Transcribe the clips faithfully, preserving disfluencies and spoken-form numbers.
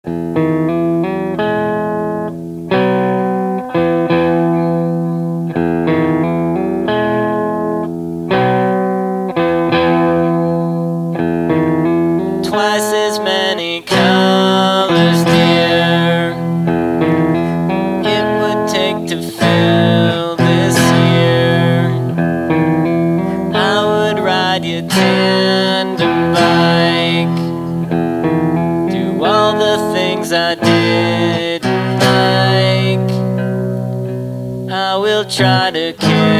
Twice as many colors, dear, it would take to fill this year. I would ride your tandem bike, do all the things I didn't like. I will try to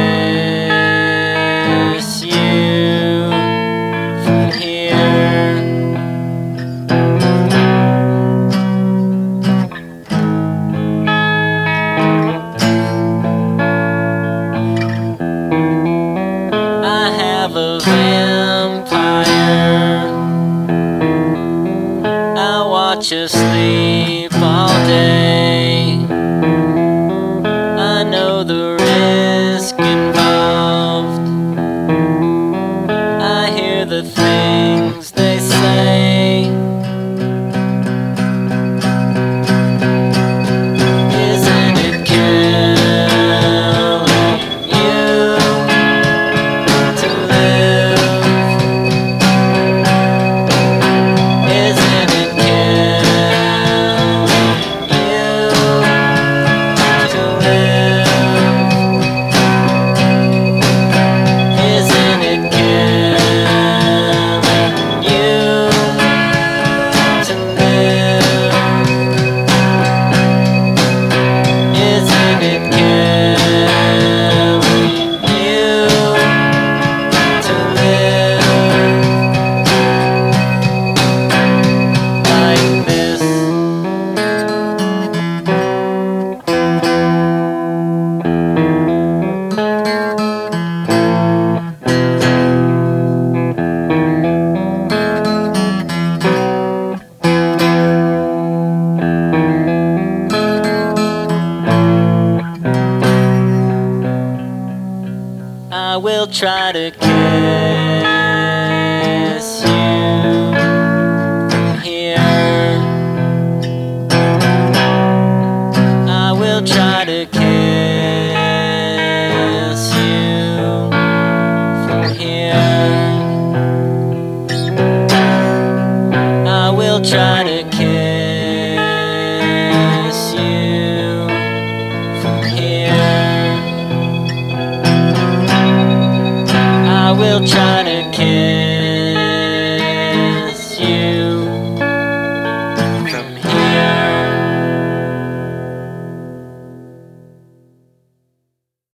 kiss you from here. I have a vampire, I watch her sleep all day. I know the risk involved, I hear the things they say. Isn't it killing you to live? Isn't it killing you to live? Isn't it killing you to live? Isn't it killing you to live like this? I will try to kiss you from here. I will try to kiss you from here. I will try to kiss you from here. I will try to